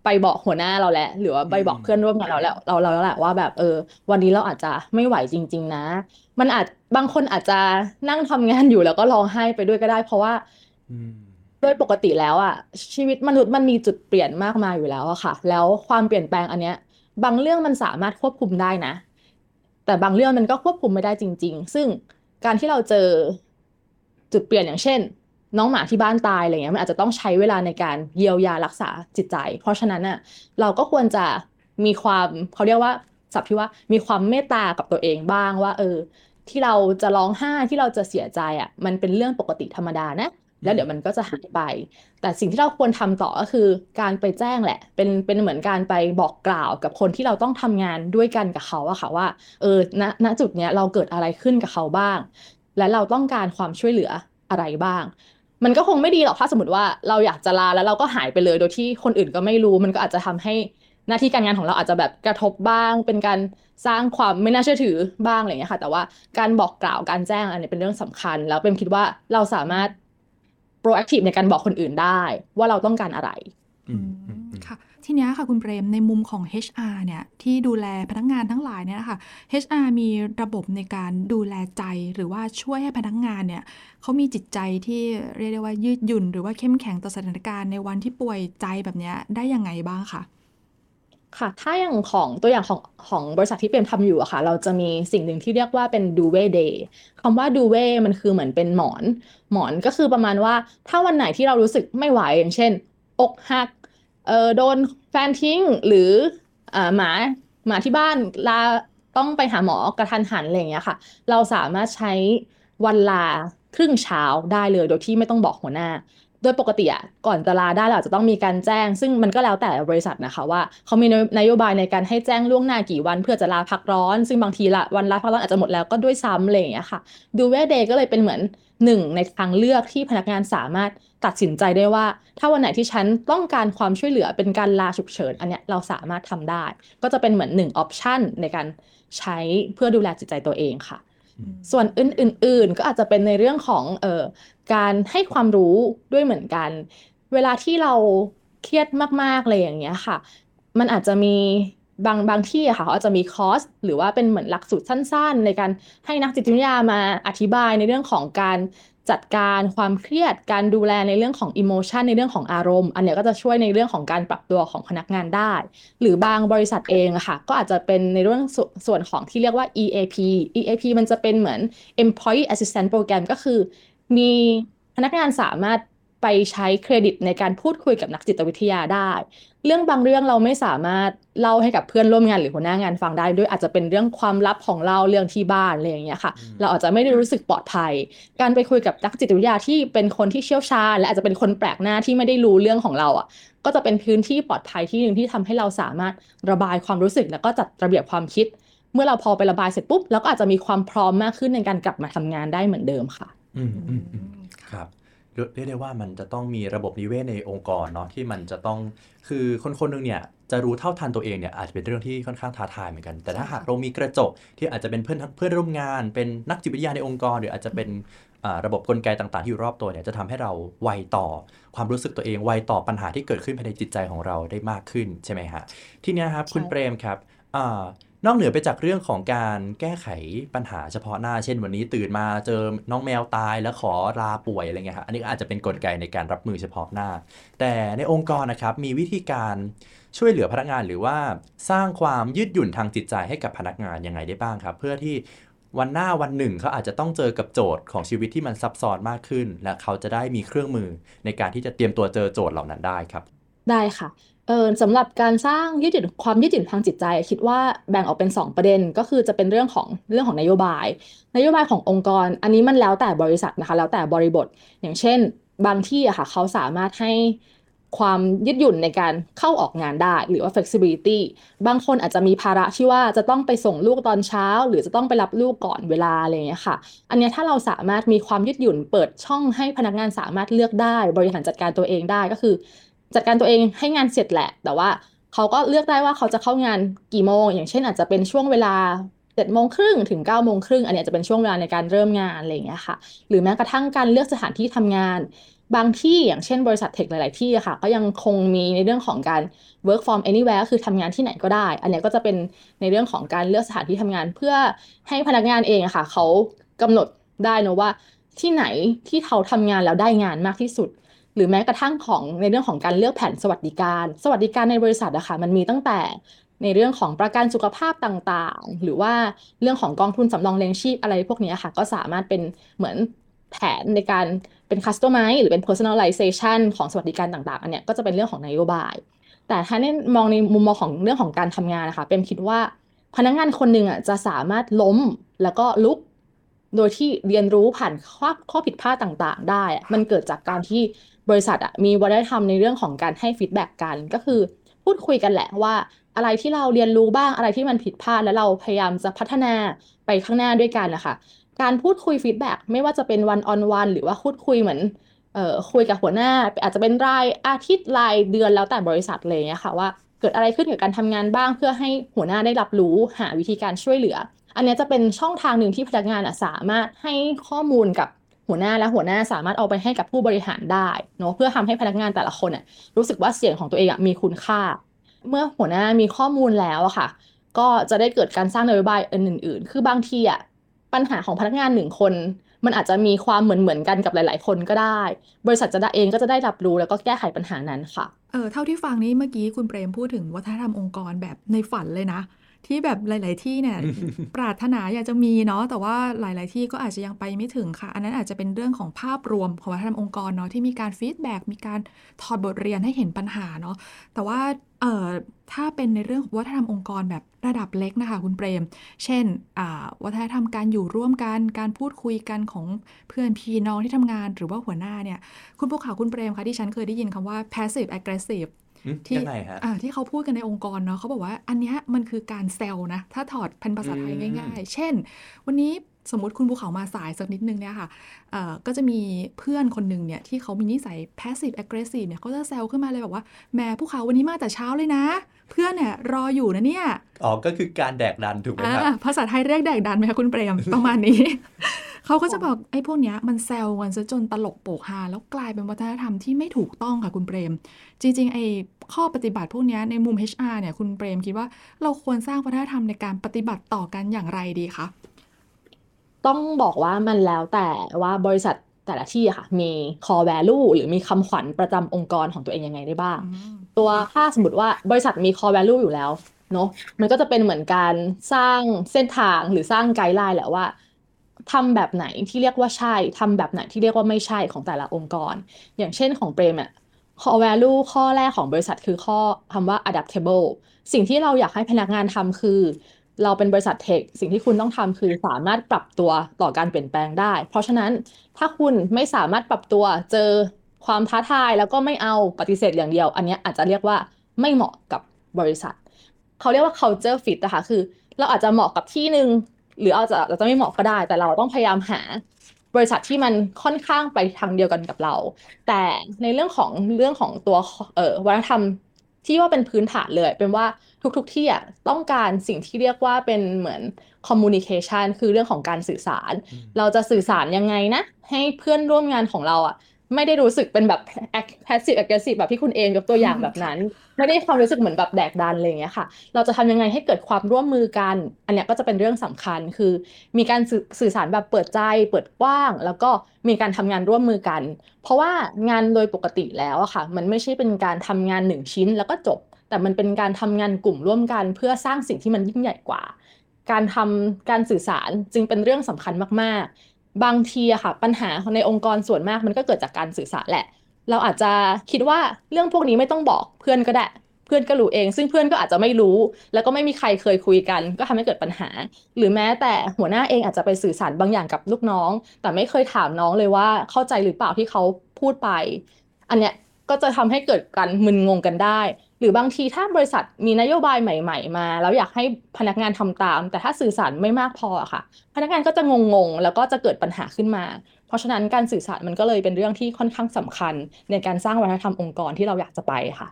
ไปบอกหัวหน้าเราแหละหรือว่าไปบอกเพื่อนร่วมงานเราแล้วเราแล้วแหละว่าแบบวันนี้เราอาจจะไม่ไหวจริงๆนะมันอาจบางคนอาจจะนั่งทำงานอยู่แล้วก็ร้องไห้ไปด้วยก็ได้เพราะว่าโดยปกติแล้วอ่ะชีวิตมนุษย์มันมีจุดเปลี่ยนมากมายอยู่แล้วอะค่ะแล้วความเปลี่ยนแปลงอันเนี้ยบางเรื่องมันสามารถควบคุมได้นะแต่บางเรื่องมันก็ควบคุมไม่ได้จริงๆซึ่งการที่เราเจอจุดเปลี่ยนอย่างเช่นน้องหมาที่บ้านตายอะไรเงี้ยมันอาจจะต้องใช้เวลาในการเยียวยารักษาจิตใจเพราะฉะนั้นน่ะเราก็ควรจะมีความเขาเรียกว่าศัพท์ที่ว่ามีความเมตตากับตัวเองบ้างว่าที่เราจะร้องไห้ที่เราจะเสียใจอ่ะมันเป็นเรื่องปกติธรรมดานะแล้วเดี๋ยวมันก็จะหายไปแต่สิ่งที่เราควรทำต่อก็คือการไปแจ้งแหละเป็นเหมือนการไปบอกกล่าวกับคนที่เราต้องทำงานด้วยกันกับเขาอะค่ะว่าณจุดเนี้ยเราเกิดอะไรขึ้นกับเขาบ้างและเราต้องการความช่วยเหลืออะไรบ้างมันก็คงไม่ดีหรอกถ้าสมมติว่าเราอยากจะลาแล้วเราก็หายไปเลยโดยที่คนอื่นก็ไม่รู้มันก็อาจจะทำให้หน้าที่การงานของเราอาจจะแบบกระทบบ้างเป็นการสร้างความไม่น่าเชื่อถือบ้างอะไรอย่างเงี้ยค่ะแต่ว่าการบอกกล่าวการแจ้งอันนี้เป็นเรื่องสำคัญแล้วเป็นคิดว่าเราสามารถ proactive ในการบอกคนอื่นได้ว่าเราต้องการอะไรค่ะทีนี้ค่ะคุณเปรมในมุมของ HR เนี่ยที่ดูแลพนักงานทั้งหลายเนี่ยนะคะ HR มีระบบในการดูแลใจหรือว่าช่วยให้พนักงานเนี่ยเขามีจิตใจที่เรียกได้ว่ายืดหยุ่นหรือว่าเข้มแข็งต่อสถานการณ์ในวันที่ป่วยใจแบบนี้ได้ยังไงบ้างคะค่ะถ้าอย่างของตัวอย่างของบริษัทที่เปรมทำอยู่อะค่ะเราจะมีสิ่งหนึ่งที่เรียกว่าเป็น Duvet Day คำว่า Duvet มันคือเหมือนเป็นหมอนก็คือประมาณว่าถ้าวันไหนที่เรารู้สึกไม่ไหวอย่างเช่นอกหักโดนแฟนทิ้งหรือหมาที่บ้านต้องไปหาหมอกระทันหันอะไรอย่างเงี้ยค่ะเราสามารถใช้วันลาครึ่งเช้าได้เลยโดยที่ไม่ต้องบอกหัวหน้าโดยปกติอ่ะก่อนจะลาได้เราอาจจะต้องมีการแจ้งซึ่งมันก็แล้วแต่บริษัทนะคะว่าเขามีนโยบายในการให้แจ้งล่วงหน้ากี่วันเพื่อจะลาพักร้อนซึ่งบางทีละวันลาพักร้อนอาจจะหมดแล้วก็ด้วยซ้ำอะไรอย่างเงี้ยค่ะดูเวเดย์ก็เลยเป็นเหมือนหนึ่งในทางเลือกที่พนักงานสามารถตัดสินใจได้ว่าถ้าวันไหนที่ฉันต้องการความช่วยเหลือเป็นการลาฉุกเฉินอันเนี้ยเราสามารถทำได้ก็จะเป็นเหมือนหนึ่งออปชันในการใช้เพื่อดูแลจิตใจตัวเองค่ะส่วนอื่นๆก็อาจจะเป็นในเรื่องของการให้ความรู้ด้วยเหมือนกันเวลาที่เราเครียดมากๆเลยอย่างเงี้ยค่ะมันอาจจะมีบางที่อะค่ะเขาอาจจะมีคอร์สหรือว่าเป็นเหมือนหลักสูตรสั้นๆในการให้นักจิตวิทยามาอธิบายในเรื่องของการจัดการความเครียดการดูแลในเรื่องของอิโมชันในเรื่องของอารมณ์อันเนี้ยก็จะช่วยในเรื่องของการปรับตัวของพนักงานได้หรือบางบริษัทเองอะค่ะก็อาจจะเป็นในเรื่องส่วนของที่เรียกว่า EAP มันจะเป็นเหมือน Employee Assistance Program ก็คือมีพนักงานสามารถไปใช้เครดิตในการพูดคุยกับนักจิตวิทยาได้เรื่องบางเรื่องเราไม่สามารถเล่าให้กับเพื่อนร่วมงานหรือหัวหน้างานฟังได้ด้วยอาจจะเป็นเรื่องความลับของเราเรื่องที่บ้านอะไรอย่างเงี้ยค่ะเราอาจจะไม่ได้รู้สึกปลอดภัยการไปคุยกับนักจิตวิทยาที่เป็นคนที่เชี่ยวชาญและอาจจะเป็นคนแปลกหน้าที่ไม่ได้รู้เรื่องของเราอ่ะก็จะเป็นพื้นที่ปลอดภัยที่หนึ่งที่ทำให้เราสามารถระบายความรู้สึกแล้วก็จัดระเบียบความคิดเมื่อเราพอไประบายเสร็จปุ๊บเราก็อาจจะมีความพร้อมมากขึ้นในการกลับมาทำงานได้เหมือนเดิมค่ะครับเรียกได้ว่ามันจะต้องมีระบบนิเวศในองค์กรเนาะที่มันจะต้องคือคนนึงเนี่ยจะรู้เท่าทันตัวเองเนี่ยอาจจะเป็นเรื่องที่ค่อนข้างท้าทายเหมือนกันแต่ถ้าหากเรามีกระจกที่อาจจะเป็นเพื่อนร่วมงานเป็นนักจิตวิทยาในองค์กรหรืออาจจะเป็นระบบกลไกต่างๆที่อยู่รอบตัวเนี่ยจะทำให้เราไวต่อความรู้สึกตัวเองไวต่อปัญหาที่เกิดขึ้นภายในจิตใจของเราได้มากขึ้นใช่ไหมฮะทีนี้ครับคุณเปรมครับนอกเหนือไปจากเรื่องของการแก้ไขปัญหาเฉพาะหน้าเช่นวันนี้ตื่นมาเจอน้องแมวตายแล้วขอลาป่วยอะไรเงี้ยครับอันนี้อาจจะเป็นกลไกในการรับมือเฉพาะหน้าแต่ในองค์กรนะครับมีวิธีการช่วยเหลือพนักงานหรือว่าสร้างความยืดหยุ่นทางจิตใจให้กับพนักงานยังไงได้บ้างครับเพื่อที่วันหน้าวันหนึ่งเขาอาจจะต้องเจอกับโจทย์ของชีวิตที่มันซับซ้อนมากขึ้นและเขาจะได้มีเครื่องมือในการที่จะเตรียมตัวเจอโจทย์เหล่านั้นได้ครับได้ค่ะสำหรับการสร้างความยืดหยุ่นทางจิตใจคิดว่าแบ่งออกเป็น2ประเด็นก็คือจะเป็นเรื่องของนโยบายขององค์กรอันนี้มันแล้วแต่บริษัทนะคะแล้วแต่บริบทอย่างเช่นบางที่อะค่ะเขาสามารถให้ความยืดหยุ่นในการเข้าออกงานได้หรือว่า flexibility บางคนอาจจะมีภาระที่ว่าจะต้องไปส่งลูกตอนเช้าหรือจะต้องไปรับลูกก่อนเวลาอะไรอย่างเงี้ยค่ะอันนี้ถ้าเราสามารถมีความยืดหยุ่นเปิดช่องให้พนักงานสามารถเลือกได้บริหารจัดการตัวเองได้ก็คือจัดการตัวเองให้งานเสร็จแหละแต่ว่าเขาก็เลือกได้ว่าเขาจะเข้างานกี่โมงอย่างเช่นอาจจะเป็นช่วงเวลา7:30 ถึง 9:30อันนี้จะเป็นช่วงเวลาในการเริ่มงานอะไรอย่างเงี้ยค่ะหรือแม้กระทั่งการเลือกสถานที่ทำงานบางที่อย่างเช่นบริษัทเทคหลายๆที่อะค่ะก็ยังคงมีในเรื่องของการ work from anywhere คือทำงานที่ไหนก็ได้อันนี้ก็จะเป็นในเรื่องของการเลือกสถานที่ทำงานเพื่อให้พนักงานเองอะค่ะเขากำหนดได้นะว่าที่ไหนที่เขาทำงานแล้วได้งานมากที่สุดหรือแม้กระทั่งของในเรื่องของการเลือกแผนสวัสดิการในบริษัทอะค่ะมันมีตั้งแต่ในเรื่องของประกันสุขภาพต่างๆหรือว่าเรื่องของกองทุนสำรองเลี้ยงชีพอะไรพวกนี้ค่ะก็สามารถเป็นเหมือนแผนในการเป็น customize หรือเป็น personalization ของสวัสดิการต่างๆอันเนี้ยก็จะเป็นเรื่องของนโยบายแต่ถ้าเนี่ยมองในมุมมองของเรื่องของการทำงานนะคะเป็นคิดว่าพนักงานคนหนึ่งอ่ะจะสามารถล้มแล้วก็ลุกโดยที่เรียนรู้ผ่านข้อผิดพลาดต่างๆได้มันเกิดจากการที่บริษัทมีวัฒนธรรมในเรื่องของการให้ฟีดแบ็กกันก็คือพูดคุยกันแหละว่าอะไรที่เราเรียนรู้บ้างอะไรที่มันผิดพลาดแล้วเราพยายามจะพัฒนาไปข้างหน้าด้วยกันนะคะการพูดคุยฟีดแบ็กไม่ว่าจะเป็นวันออนวันหรือว่าพูดคุยเหมือนคุยกับหัวหน้าอาจจะเป็นรายอาทิตย์รายเดือนแล้วแต่บริษัทเลยนะคะว่าเกิดอะไรขึ้นกับการทำงานบ้างเพื่อให้หัวหน้าได้รับรู้หาวิธีการช่วยเหลืออันนี้จะเป็นช่องทางหนึ่งที่พนักงานสามารถให้ข้อมูลกับหัวหน้าและหัวหน้าสามารถเอาไปให้กับผู้บริหารได้เนาะเพื่อทำให้พนักงานแต่ละคนรู้สึกว่าเสียงของตัวเองมีคุณค่าเมื่อหัวหน้ามีข้อมูลแล้วอะค่ะก็จะได้เกิดการสร้างนโยบายอื่นๆคือบางทีปัญหาของพนักงาน1 คนมันอาจจะมีความเหมือนกันกับหลายๆคนก็ได้บริษัทจะได้เองก็จะได้รับรู้แล้วก็แก้ไขปัญหานั้นค่ะเท่าที่ฟังนี้เมื่อกี้คุณเปรมพูดถึงวัฒนธรรมองค์กรแบบในฝันเลยนะที่แบบหลายๆที่เนี่ย ปรารถนาอยากจะมีเนาะแต่ว่าหลายๆที่ก็อาจจะยังไปไม่ถึงค่ะอันนั้นอาจจะเป็นเรื่องของภาพรวมของวัฒนธรรมองค์กรเนาะที่มีการฟีดแบ็กมีการถอดบทเรียนให้เห็นปัญหาเนาะแต่ว่าถ้าเป็นในเรื่องของวัฒนธรรมองค์กรแบบระดับเล็กนะคะคุณเปรมเช่นวัฒนธรรมการอยู่ร่วมกันการพูดคุยกันของเพื่อนพี่น้องที่ทำงานหรือว่าหัวหน้าเนี่ยคุณภูเขาคุณเปรมคะที่ฉันเคยได้ยินคำว่า passive aggressive ที่ยังไงฮะที่เขาพูดกันในองค์กรเนาะเขาบอกว่าอันเนี้ยมันคือการเซลนะถ้าถอดเป็นภาษาไทยง่ายๆเช่นวันนี้สมมติคุณภูเขามาสายสักนิดนึงเนี่ยค่ะก็จะมีเพื่อนคนหนึ่งเนี่ยที่เขามีนิสัย passive aggressive เนี่ยเขาจะแซวขึ้นมาเลยบอกว่าแหมภูเขาวันนี้มาแต่เช้าเลยนะเพื่อนเนี่ยรออยู่นะเนี่ยก็คือการแดกดันถูกไหมครับภาษาไทยเรียกแดกดันไหมคะคุณเปรม ประมาณนี้ เขาก็จะบอกไอ้พวกเนี้ยมันแซวกันซะจนตลกโปกฮาแล้วกลายเป็นวัฒนธรรมที่ไม่ถูกต้องค่ะคุณเปรมจริงๆไอ้ข้อปฏิบัติพวกเนี้ยในมุม HR เนี่ยคุณเปรมคิดว่าเราควรสร้างวัฒนธรรมในการปฏิบัติต่อกันอย่างไรดีคะต้องบอกว่ามันแล้วแต่ว่าบริษัทแต่ละที่ค่ะมี core value หรือมีคำขวัญประจำองค์กรของตัวเองยังไงได้บ้างตัวถ้าสมมติว่าบริษัทมี core value อยู่แล้วเนาะมันก็จะเป็นเหมือนการสร้างเส้นทางหรือสร้างไกด์ไลน์แหละว่าทำแบบไหนที่เรียกว่าใช่ทำแบบไหนที่เรียกว่าไม่ใช่ของแต่ละองค์กรอย่างเช่นของเปรมcore value ข้อแรกของบริษัทคือข้อคำว่า adaptable สิ่งที่เราอยากให้พนักงานทำคือเราเป็นบริษัทเทคสิ่งที่คุณต้องทำคือสามารถปรับตัวต่อการเปลี่ยนแปลงได้เพราะฉะนั้นถ้าคุณไม่สามารถปรับตัวเจอความท้าทายแล้วก็ไม่เอาปฏิเสธอย่างเดียวอันนี้อาจจะเรียกว่าไม่เหมาะกับบริษัทเขาเรียกว่า culture fit นะคะคือเราอาจจะเหมาะกับที่หนึ่งหรืออาจจะไม่เหมาะก็ได้แต่เราต้องพยายามหาบริษัทที่มันค่อนข้างไปทางเดียวกันกับเราแต่ในเรื่องของตัววัฒนธรรมที่ว่าเป็นพื้นฐานเลยเป็นว่าทุกที่ต้องการสิ่งที่เรียกว่าเป็นเหมือน communication คือเรื่องของการสื่อสารเราจะสื่อสารยังไงนะให้เพื่อนร่วมงานของเราไม่ได้รู้สึกเป็นแบบ passive aggressive แบบที่คุณเองยกตัวอย่างแบบนั้นไม่ได้ความรู้สึกเหมือนแบบแดกดันอะไรอย่างเงี้ยค่ะเราจะทำยังไงให้เกิดความร่วมมือกันอันเนี้ยก็จะเป็นเรื่องสำคัญคือมีการสื่อสารแบบเปิดใจเปิดกว้างแล้วก็มีการทำงานร่วมมือกันเพราะว่างานโดยปกติแล้วค่ะมันไม่ใช่เป็นการทำงาน1 ชิ้นแล้วก็จบแต่มันเป็นการทำงานกลุ่มร่วมกันเพื่อสร้างสิ่งที่มันยิ่งใหญ่กว่าการสื่อสารจึงเป็นเรื่องสำคัญมากๆบางทีค่ะปัญหาในองค์กรส่วนมากมันก็เกิดจากการสื่อสารแหละเราอาจจะคิดว่าเรื่องพวกนี้ไม่ต้องบอกเพื่อนก็ได้เพื่อนก็รู้เองซึ่งเพื่อนก็อาจจะไม่รู้แล้วก็ไม่มีใครเคยคุยกันก็ทำให้เกิดปัญหาหรือแม้แต่หัวหน้าเองอาจจะไปสื่อสารบางอย่างกับลูกน้องแต่ไม่เคยถามน้องเลยว่าเข้าใจหรือเปล่าที่เขาพูดไปอันเนี้ยก็จะทำให้เกิดการมึนงงกันได้หรือบางทีถ้าบริษัทมีนโยบายใหม่ๆมาแล้วอยากให้พนักงานทำตามแต่ถ้าสื่อสารไม่มากพอค่ะพนักงานก็จะงงๆแล้วก็จะเกิดปัญหาขึ้นมาเพราะฉะนั้นการสื่อสารมันก็เลยเป็นเรื่องที่ค่อนข้างสำคัญในการสร้างวัฒนธรรมองค์กรที่เราอยากจะไปค่ะ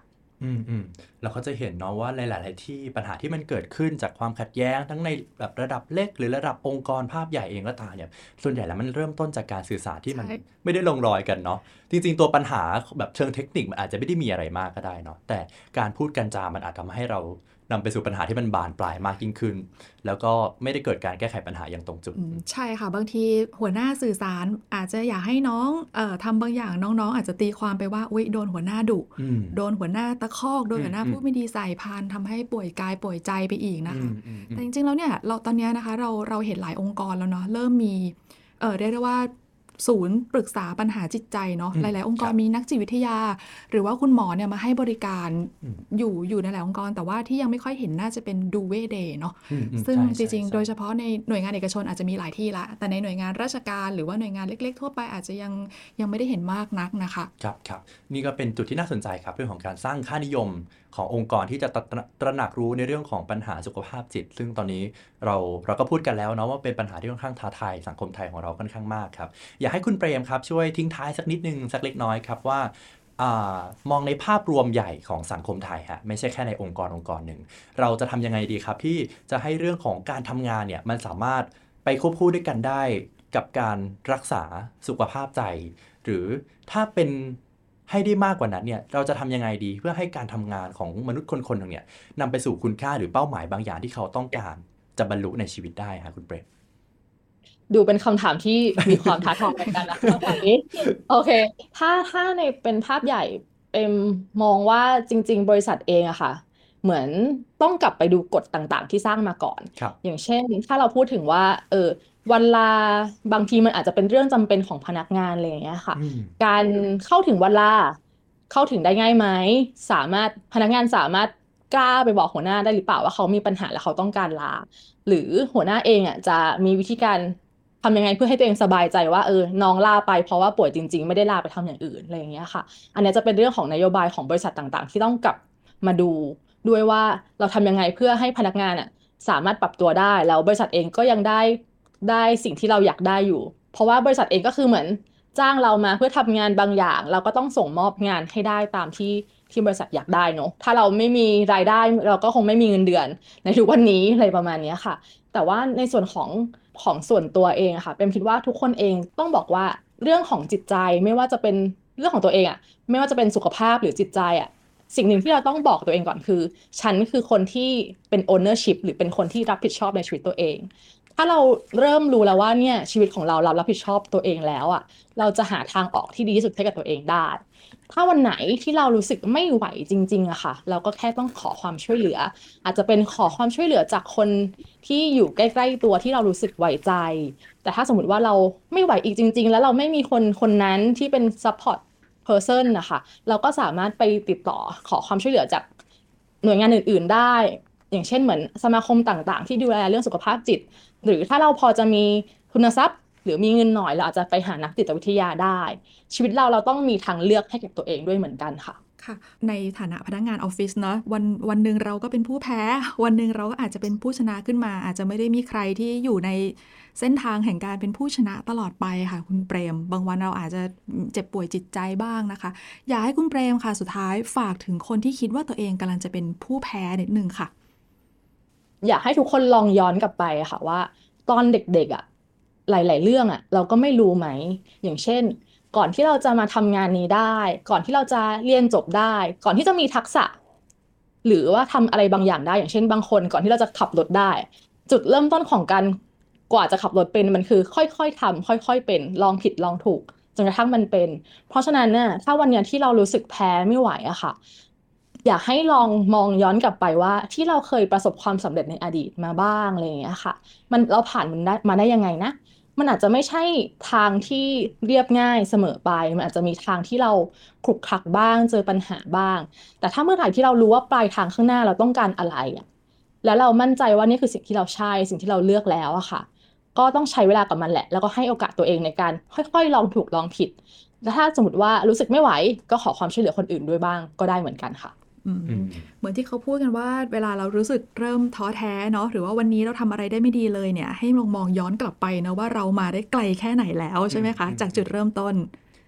เราก็จะเห็นเนาะว่าในหลายๆที่ปัญหาที่มันเกิดขึ้นจากความขัดแย้งทั้งในแบบระดับเล็กหรือระดับองค์กรภาพใหญ่เองก็ตามเนี่ยส่วนใหญ่แล้วมันเริ่มต้นจากการสื่อสารที่มันไม่ได้ลงรอยกันเนาะจริงๆตัวปัญหาแบบเชิงเทคนิคมันอาจจะไม่ได้มีอะไรมากก็ได้เนาะแต่การพูดกันจามันอาจทำให้เรานำไปสู่ปัญหาที่มันบานปลายมากยิ่งขึ้นแล้วก็ไม่ได้เกิดการแก้ไขปัญหาอย่างตรงจุดใช่ค่ะบางทีหัวหน้าสื่อสารอาจจะอยากให้น้องทำบางอย่างน้องๆอาจจะตีความไปว่าอุ๊ยโดนหัวหน้าดุโดนหัวหน้าตะคอกโดนหัวหน้าพูดไม่ดีใส่พานทำให้ป่วยกายป่วยใจไปอีกนะคะแต่จริงๆแล้วเนี่ยเราตอนนี้นะคะเราเห็นหลายองค์กรแล้วเนาะเริ่มมีเรียกได้ว่าศูนย์ปรึกษาปัญหาจิตใจเนาะหลายๆองค์กรมีนักจิตวิทยาหรือว่าคุณหมอเนี่ยมาให้บริการอยู่ในหลายองค์กรแต่ว่าที่ยังไม่ค่อยเห็นน่าจะเป็นดูเวเดย์เนาะซึ่งจริงๆโดยเฉพาะในหน่วยงานเอกชนอาจจะมีหลายที่ละแต่ในหน่วยงานราชการหรือว่าหน่วยงานเล็กๆทั่วไปอาจจะยังไม่ได้เห็นมากนักนะคะครับนี่ก็เป็นจุดที่น่าสนใจครับเรื่องของการสร้างค่านิยมขององค์กรที่จะตระหนักรู้ในเรื่องของปัญหาสุขภาพจิตซึ่งตอนนี้เราก็พูดกันแล้วเนาะว่าเป็นปัญหาที่ค่อนข้างท้าทายสังคมไทยของเราค่อนข้างมากครับอยากให้คุณเปรมครับช่วยทิ้งท้ายสักนิดนึงสักเล็กน้อยครับว่ามองในภาพรวมใหญ่ของสังคมไทยฮะไม่ใช่แค่ในองค์กรหนึ่งเราจะทำยังไงดีครับที่จะให้เรื่องของการทำงานเนี่ยมันสามารถไปควบคู่ด้วยกันได้กับการรักษาสุขภาพใจหรือถ้าเป็นให้ได้มากกว่านั้นเนี่ยเราจะทำยังไงดีเพื่อให้การทำงานของมนุษย์คนๆหนึ่งเนี่ยนำไปสู่คุณค่าหรือเป้าหมายบางอย่างที่เขาต้องการจะบรรลุในชีวิตได้ครับคุณเปรมดูเป็นคำถามที่มีความท้าทายเหมือนกันนะแบบนี้โอเคถ้าในเป็นภาพใหญ่เอ็มมองว่าจริงๆบริษัทเองอะค่ะเหมือนต้องกลับไปดูกฎต่างๆที่สร้างมาก่อนอย่างเช่นถ้าเราพูดถึงว่าวันลาบางทีมันอาจจะเป็นเรื่องจำเป็นของพนักงานอะไรอย่างเงี้ยค่ะการเข้าถึงวันลาเข้าถึงได้ง่ายไหมพนักงานสามารถกล้าไปบอกหัวหน้าได้หรือเปล่าว่าเขามีปัญหาและเขาต้องการลาหรือหัวหน้าเองอ่ะจะมีวิธีการทำยังไงเพื่อให้ตัวเองสบายใจว่าน้องลาไปเพราะว่าป่วยจริงๆไม่ได้ลาไปทำอย่างอื่นอะไรอย่างเงี้ยค่ะอันนี้จะเป็นเรื่องของนโยบายของบริษัทต่างๆที่ต้องกลับมาดูด้วยว่าเราทำยังไงเพื่อให้พนักงานอ่ะสามารถปรับตัวได้แล้วบริษัทเองก็ยังได้สิ่งที่เราอยากได้อยู่เพราะว่าบริษัทเองก็คือเหมือนจ้างเรามาเพื่อทำงานบางอย่างเราก็ต้องส่งมอบงานให้ได้ตามที่บริษัทอยากได้เนาะถ้าเราไม่มีรายได้เราก็คงไม่มีเงินเดือนในทุกวันนี้อะไรประมาณนี้ค่ะแต่ว่าในส่วนของส่วนตัวเองค่ะเป็นคิดว่าทุกคนเองต้องบอกว่าเรื่องของจิตใจไม่ว่าจะเป็นเรื่องของตัวเองไม่ว่าจะเป็นสุขภาพหรือจิตใจสิ่งหนึ่งที่เราต้องบอกตัวเองก่อนคือฉันคือคนที่เป็น ownership หรือเป็นคนที่รับผิดชอบในชีวิตตัวเองถ้าเราเริ่มรู้แล้วว่าเนี่ยชีวิตของเรารับผิดชอบตัวเองแล้วเราจะหาทางออกที่ดีที่สุดให้กับตัวเองได้ถ้าวันไหนที่เรารู้สึกไม่ไหวจริงๆค่ะเราก็แค่ต้องขอความช่วยเหลืออาจจะเป็นขอความช่วยเหลือจากคนที่อยู่ใกล้ๆตัวที่เรารู้สึกไว้ใจแต่ถ้าสมมติว่าเราไม่ไหวอีกจริงๆแล้วเราไม่มีคนนั้นที่เป็น support person นะคะเราก็สามารถไปติดต่อขอความช่วยเหลือจากหน่วยงานอื่นๆได้อย่างเช่นเหมือนสมาคมต่างๆที่ดูแลเรื่องสุขภาพจิตหรือถ้าเราพอจะมีทุนทรัพย์หรือมีเงินหน่อยเราอาจจะไปหานักจิตวิทยาได้ชีวิตเราต้องมีทางเลือกให้กับตัวเองด้วยเหมือนกันค่ะค่ะในฐานะพนักงานออฟฟิศเนาะวันหนึ่งเราก็เป็นผู้แพ้วันหนึ่งเราก็อาจจะเป็นผู้ชนะขึ้นมาอาจจะไม่ได้มีใครที่อยู่ในเส้นทางแห่งการเป็นผู้ชนะตลอดไปค่ะคุณเปรมบางวันเราอาจจะเจ็บป่วยจิตใจบ้างนะคะอยากให้คุณเปรมค่ะสุดท้ายฝากถึงคนที่คิดว่าตัวเองกำลังจะเป็นผู้แพ้นิดนึงค่ะอยากให้ทุกคนลองย้อนกลับไปค่ะว่าตอนเด็กๆหลายๆเรื่องเราก็ไม่รู้ไหมอย่างเช่นก่อนที่เราจะมาทำงานนี้ได้ก่อนที่เราจะเรียนจบได้ก่อนที่จะมีทักษะหรือว่าทำอะไรบางอย่างได้อย่างเช่นบางคนก่อนที่เราจะขับรถได้จุดเริ่มต้นของการกว่าจะขับรถเป็นมันคือค่อยๆทำค่อยๆเป็นลองผิดลองถูกจนกระทั่งมันเป็นเพราะฉะนั้นเนี่ยถ้าวันนี้ที่เรารู้สึกแพ้ไม่ไหวค่ะอยากให้ลองมองย้อนกลับไปว่าที่เราเคยประสบความสำเร็จในอดีตมาบ้างอะไรอย่างเงี้ยค่ะเราผ่านมันมาได้ยังไงนะมันอาจจะไม่ใช่ทางที่เรียบง่ายเสมอไปมันอาจจะมีทางที่เราขรุขระบ้างเจอปัญหาบ้างแต่ถ้าเมื่อไหร่ที่เรารู้ว่าปลายทางข้างหน้าเราต้องการอะไรแล้วเรามั่นใจว่านี่คือสิ่งที่เราใช่สิ่งที่เราเลือกแล้วค่ะก็ต้องใช้เวลากับมันแหละแล้วก็ให้โอกาสตัวเองในการค่อยๆลองถูกลองผิดแล้วถ้าสมมติว่ารู้สึกไม่ไหวก็ขอความช่วยเหลือคนอื่นด้วยบ้างก็ได้เหมือนกันค่ะเหมือนที่เขาพูดกันว่าเวลาเรารู้สึกเริ่มท้อแท้เนาะหรือว่าวันนี้เราทำอะไรได้ไม่ดีเลยเนี่ยให้ลองมองย้อนกลับไปนะว่าเรามาได้ไกลแค่ไหนแล้วใช่ไหมคะจากจุดเริ่มต้น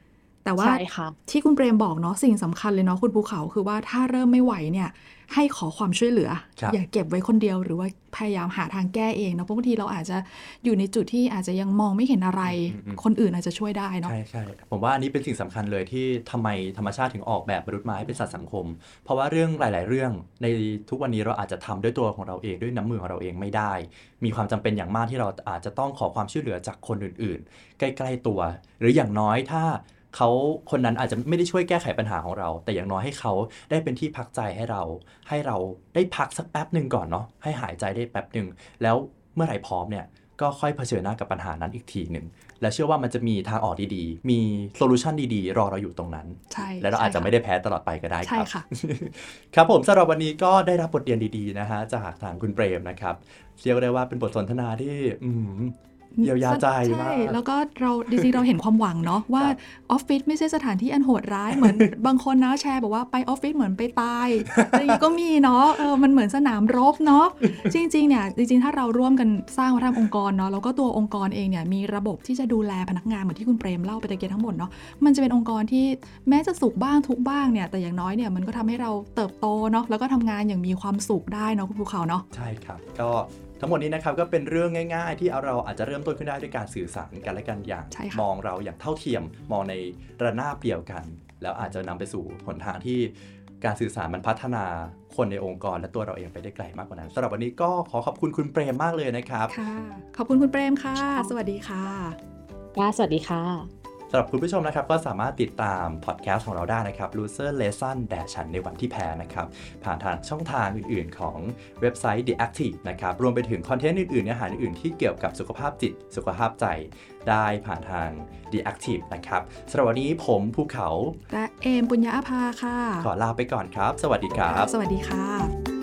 แต่ว่าใช่ค่ะที่คุณเปรมบอกเนาะสิ่งสำคัญเลยเนาะคุณภูเขาคือว่าถ้าเริ่มไม่ไหวเนี่ยให้ขอความช่วยเหลือครับอย่าเก็บไว้คนเดียวหรือว่าพยายามหาทางแก้เองเนาะเพราะบางทีเราอาจจะอยู่ในจุดที่อาจจะยังมองไม่เห็นอะไร คนอื่นอาจจะช่วยได้เนาะใช่ผมว่าอันนี้เป็นสิ่งสำคัญเลยที่ทำไมธรรมชาติถึงออกแบบมนุษย์มาให้เป็นสัตว์สังคม เพราะว่าเรื่องหลาย ๆ เรื่องในทุกวันนี้เราอาจจะทำด้วยตัวของเราเองด้วยน้ำมือของเราเองไม่ได้ มีความจำเป็นอย่างมากที่เราอาจจะต้องขอความช่วยเหลือจากคนอื่น ๆ ใกล้ ๆ ตัว หรืออย่างน้อยถ้าเขาคนนั้นอาจจะไม่ได้ช่วยแก้ไขปัญหาของเรา แต่อย่างน้อยให้เขาได้เป็นที่พักใจให้เราได้พักสักแป๊บหนึ่งก่อนเนาะให้หายใจได้แป๊บหนึ่งแล้วเมื่อไหร่พร้อมเนี่ยก็ค่อยเผชิญหน้ากับปัญหานั้นอีกทีหนึ่งและเชื่อว่ามันจะมีทางออกดีๆมีโซลูชันดีๆรอเราอยู่ตรงนั้นใช่และเราอาจจะไม่ได้แพ้ตลอดไปก็ได้คใช่รับค่ะครับผมสำหรับวันนี้ก็ได้รับบทเรียนดีๆนะฮะจากทางคุณเปรมนะครับเรียกได้ว่าเป็นบทสนทนาที่เยียวยาใจมากใช่แล้วก็เราจริงๆเราเห็นความหวังเนาะว่าออฟฟิศไม่ใช่สถานที่อันโหดร้ายเหมือน บางคนนะแชร์บอกว่าไปออฟฟิศเหมือนไปตายอะไรอย่างนี้ก็มีเนาะมันเหมือนสนามรบเนาะจริงๆเนี่ยจริงๆถ้าเราร่วมกันสร้างวัฒนธรรมองค์กรเนาะแล้วก็ตัวองค์กรเองเนี่ยมีระบบที่จะดูแลพนักงานเหมือนที่คุณเปรมเล่าไปตะเกียบทั้งหมดเนาะมันจะเป็นองค์กรที่แม้จะสุขบ้างทุกข์บ้างเนี่ยแต่อย่างน้อยเนี่ยมันก็ทำให้เราเติบโตเนาะแล้วก็ทำงานอย่างมีความสุขได้เนาะคุณภูเขาเนาะใช่ครับก็ทั้งหมดนี้นะครับก็เป็นเรื่องง่ายๆ ที่เราอาจจะเริ่มต้นขึ้นได้ด้วยการสื่อสารกันและกันอย่างใช่ค่ะมองเราอย่างเท่าเทียมมองในระนาบเดียวกัน แล้วอาจจะนำไปสู่หนทางที่การสื่อสารมันพัฒนาคนในองค์กรและตัวเราเองไปได้ไกลมากกว่านั้นสำหรับวันนี้ก็ขอขอบคุณคุณเปรมมากเลยนะครับค่ะขอบคุณคุณเปรมค่ะ สวัสดีค่ะสวัสดีค่ะสำหรับคุณผู้ชมนะครับก็สามารถติดตามพอดแคสต์ของเราได้นะครับ Loser Lesson แด่ฉันในวันที่แพ้นะครับผ่านทางช่องทางอื่นๆของเว็บไซต์ The Active นะครับรวมไปถึงคอนเทนต์อื่นๆเนื้อหาอื่นๆที่เกี่ยวกับสุขภาพจิตสุขภาพใจได้ผ่านทาง The Active นะครับสำหรับวันนี้ผมภูเขาและเอมปุญญาอาภาค่ะขอลาไปก่อนครับ สวัสดีครับสวัสดีค่ะ